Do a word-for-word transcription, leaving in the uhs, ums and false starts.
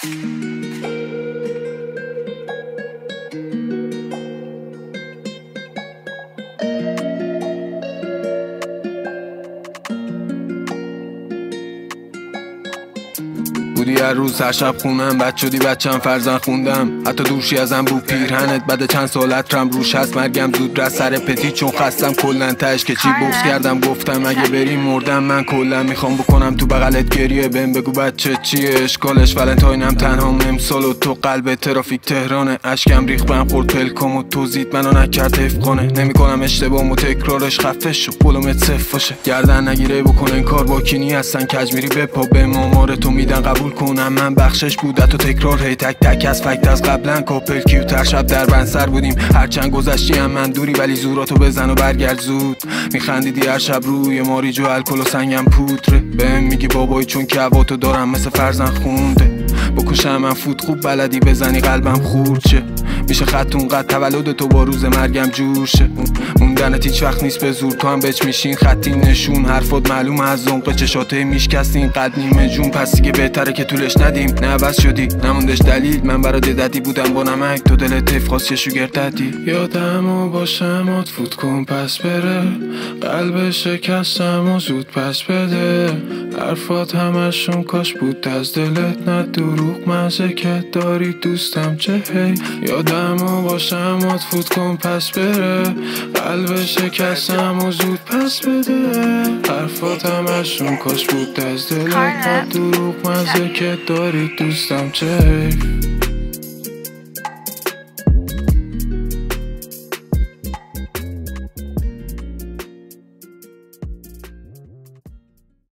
بودی هر روز هر شب خونم، بد شدی بچم فرزن خوندم. حتی دوشی ازم بود پیرهنت، بعد چند سالت رم روش هست مرگم زود رس سر پتی چون خستم کلن تش که چی بغض کردم گفتم اگه بریم مردم من کلن میخوام بکنم تو بغلت گریه بهم بگو بچه چیه اشکالش ولنتاینم تنهام امسال و تو قلب ترافیک تهرانه اشکم ریخ بهم خورد پلکام و تو زید منو نکرد حیف کنه نمیکنم اشتباه و تکرارش خفه شو پلومت صفر باشه گردن نگیره بکنه این کار با کینی هستن کجمیری بپا به مامار تو میدن قبول کنم من بخشش بودت و تکرار هی تک تک از فکت از قبلا کاپل کیوتر شب در بنسر بودیم هرچند گذشتی هم من دوری ولی زوراتو بزن و برگرد زود میخندیدی هر شب روی ماریج و الکل و سنگم پودره بهم میگی بابایی چون که هواتو دارم مثل فرزن خونده بکشم من فوت خوب بلدی بزنی قلبم خورچه میشه خط اونقدر تولد تو با روز مرگم جوشه موندنت هیچ وقت نیست به زور تو هم بچ میشین خطی نشون حرفات معلوم از عمق چشاته میشکستین قد نیمه جون پس دیگه بهتره که طولش ندیم نه بس شدی نموندش دلیل من برا ددی بودم با نمک تو دلت تف خواست چه شوگر ددی یادم و باشم ات فوت کن پس بره قلب شکستم و زود پس بده حرفات همشون کاش بود از دلت نه دروغ مزه که داری دوستم چه هی یادم و باشم ات فوت کن پس بره قلب شکستم و زود پس بده حرفات همشون کاش بود از دلت نه دروغ مزه که داری دوستم چه هی